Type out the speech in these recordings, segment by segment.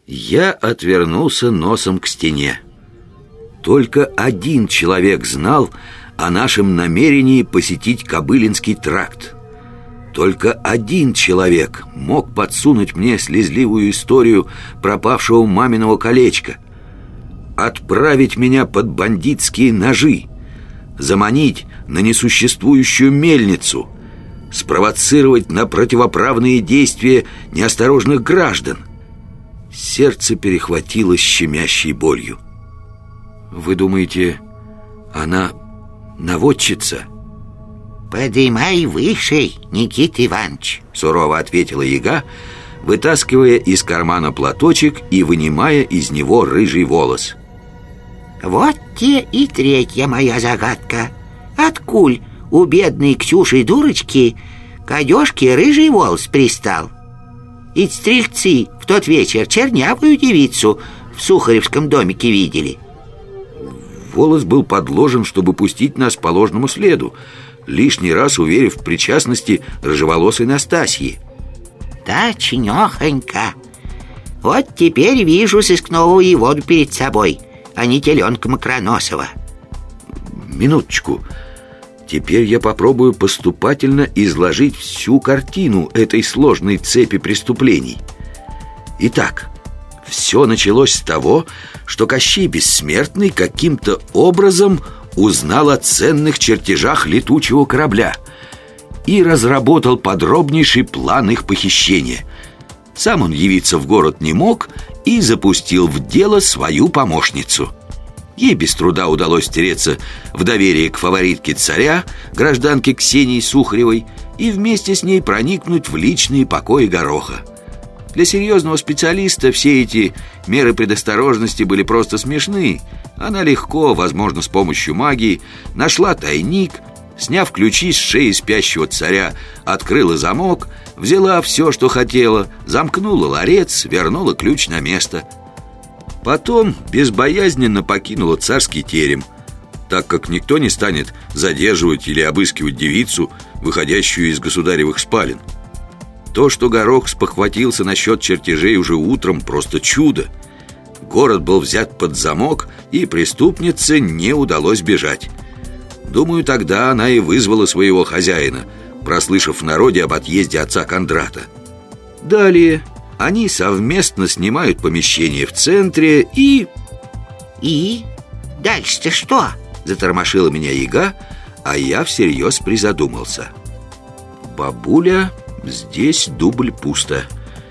Я отвернулся носом к стене. Только один человек знал о нашем намерении посетить Кобылинский тракт. Только один человек мог подсунуть мне слезливую историю пропавшего маминого колечка, отправить меня под бандитские ножи, заманить на несуществующую мельницу, спровоцировать на противоправные действия неосторожных граждан. Сердце перехватило щемящей болью. Вы думаете, она наводчица? «Подымай выше, Никита Иванович», — сурово ответила яга, вытаскивая из кармана платочек и вынимая из него рыжий волос. «Вот те и третья моя загадка. Откуль у бедной Ксюши-дурочки к одежке рыжий волос пристал? И стрельцы в тот вечер чернявую девицу в Сухаревском домике видели». Волос был подложен, чтобы пустить нас по ложному следу, лишний раз уверив в причастности рыжеволосой Настасьи. «Точнёхонько. Вот теперь вижу сыскного воеводу перед собой, а не теленка Макроносова». Минуточку. Теперь я попробую поступательно изложить всю картину этой сложной цепи преступлений. Итак, все началось с того, что Кощей Бессмертный каким-то образом узнал о ценных чертежах летучего корабля и разработал подробнейший план их похищения. Сам он явиться в город не мог и запустил в дело свою помощницу. Ей без труда удалось втереться в доверие к фаворитке царя, гражданке Ксении Сухаревой, и вместе с ней проникнуть в личные покои Гороха. Для серьезного специалиста все эти меры предосторожности были просто смешны. Она легко, возможно, с помощью магии, нашла тайник, сняв ключи с шеи спящего царя, открыла замок, взяла все, что хотела, замкнула ларец, вернула ключ на место. Потом безбоязненно покинула царский терем, так как никто не станет задерживать или обыскивать девицу, выходящую из государевых спален. То, что Горох спохватился насчет чертежей уже утром, просто чудо. Город был взят под замок, и преступнице не удалось бежать. Думаю, тогда она и вызвала своего хозяина, прослышав в народе об отъезде отца Кондрата. Далее они совместно снимают помещение в центре и... «И? Дальше-то что?» — затормошила меня яга, а я всерьез призадумался. «Бабуля, здесь дубль пусто.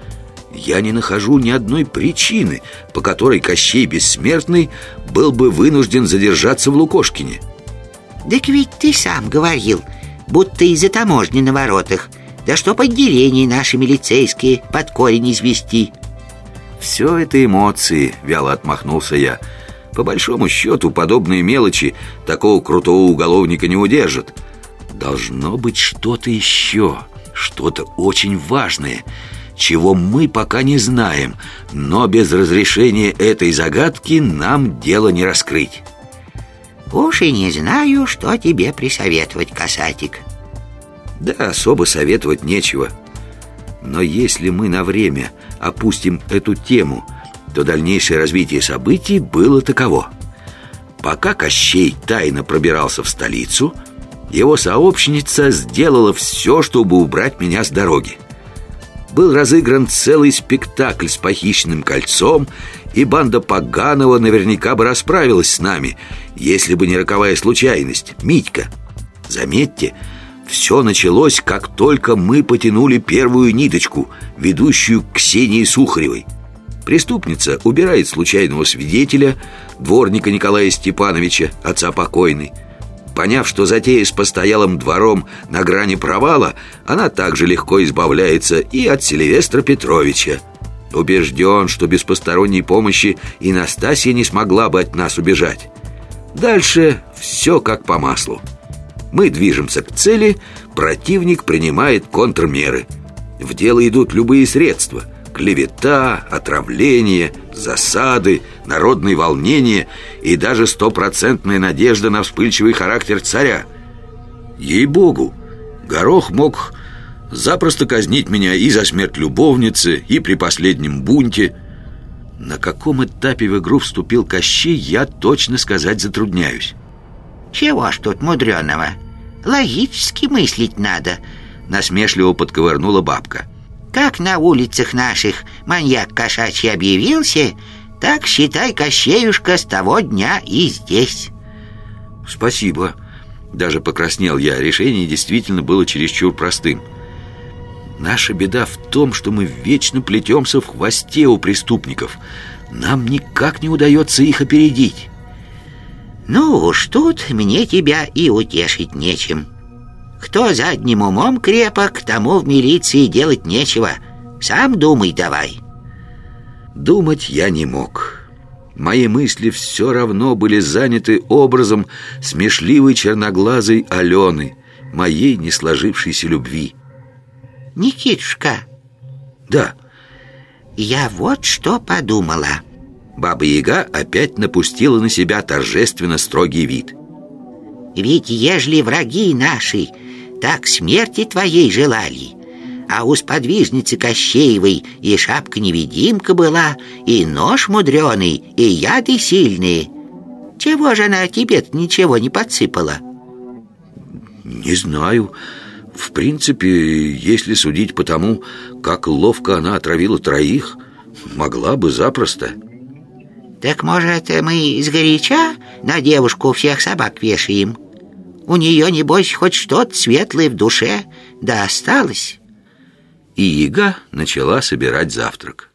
Я не нахожу ни одной причины, по которой Кощей Бессмертный был бы вынужден задержаться в Лукошкине». «Так ведь ты сам говорил, будто из-за таможни на воротах. Да чтоб отделения наши милицейские под корень извести». «Все это эмоции», — вяло отмахнулся я. «По большому счету, подобные мелочи такого крутого уголовника не удержат. Должно быть что-то еще, что-то очень важное, чего мы пока не знаем, но без разрешения этой загадки нам дело не раскрыть». «Уж и не знаю, что тебе присоветовать, касатик». Да особо советовать нечего. Но если мы на время опустим эту тему, то дальнейшее развитие событий было таково. Пока Кощей тайно пробирался в столицу, его сообщница сделала все, чтобы убрать меня с дороги. Был разыгран целый спектакль с похищенным кольцом, и банда Поганова наверняка бы расправилась с нами, если бы не роковая случайность — Митька. Заметьте, все началось, как только мы потянули первую ниточку, ведущую к Ксении Сухаревой. Преступница убирает случайного свидетеля, дворника Николая Степановича, отца покойной. Поняв, что затея с постоялым двором на грани провала, она также легко избавляется и от Сильвестра Петровича. Убежден, что без посторонней помощи и Настасья не смогла бы от нас убежать. Дальше все как по маслу. Мы движемся к цели, противник принимает контрмеры. В дело идут любые средства: клевета, отравление, засады, народные волнения и даже 100% надежда на вспыльчивый характер царя. Ей-богу, Горох мог запросто казнить меня и за смерть любовницы, и при последнем бунте. На каком этапе в игру вступил Кощей, я точно сказать затрудняюсь. Чего ж тут мудреного? Логически мыслить надо. Насмешливо подковырнула бабка. Как на улицах наших маньяк кошачий объявился, так, считай, Кощеюшка с того дня и здесь. Спасибо. Даже покраснел я. Решение действительно было чересчур простым. Наша беда в том, что мы вечно плетемся в хвосте у преступников. Нам никак не удается их опередить. Ну уж тут мне тебя и утешить нечем. Кто задним умом крепок, тому в милиции делать нечего. Сам думай давай. Думать я не мог. Мои мысли все равно были заняты образом смешливой черноглазой Алены, моей не сложившейся любви. Никитушка. Да. Я вот что подумала. Баба-Яга опять напустила на себя торжественно строгий вид. Ведь ежели враги наши так смерти твоей желали, а у сподвижницы Кощеевой и шапка-невидимка была, и нож мудреный, и яды сильные, чего же она тебе-то ничего не подсыпала? Не знаю. В принципе, если судить по тому, как ловко она отравила троих, могла бы запросто. Так, может, мы сгоряча на девушку всех собак вешаем? У нее, небось, хоть что-то светлое в душе, да осталось. И Яга начала собирать завтрак.